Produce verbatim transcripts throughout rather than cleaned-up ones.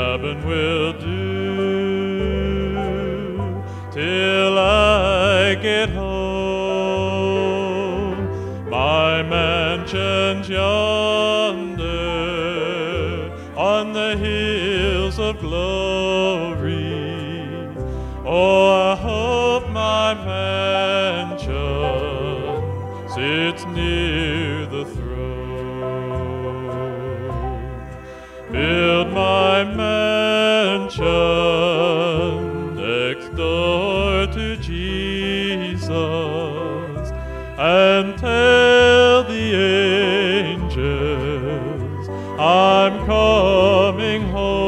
cabin will do till I get home. My mansion's yonder on the hills of glory. Oh, I hope my mansion sits near the throne. Build my mansion next door to Jesus, and tell the angels I'm coming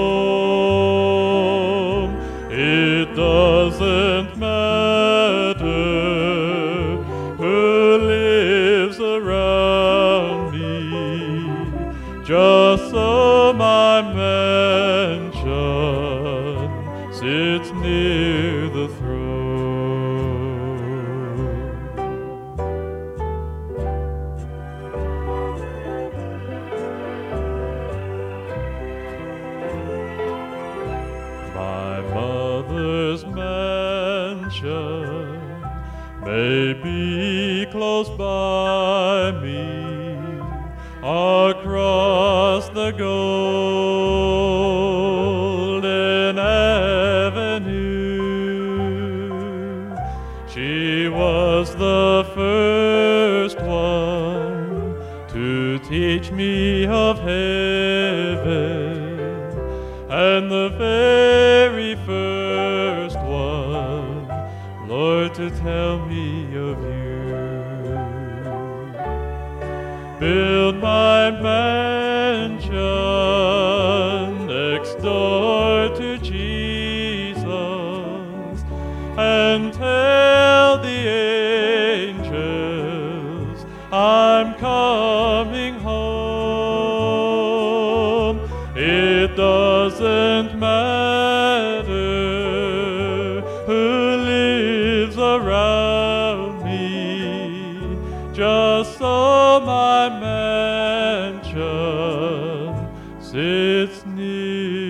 home. It doesn't matter who lives around me, just so my mansion sits near the throne. My mother's mansion may be close by me, across the golden avenue. She was the first one to teach me of heaven, and the very first one, Lord, to tell me of you. Build my mansion next door to Jesus, and tell the angels I'm coming home. It doesn't matter who lives around me, just so my mansion sits near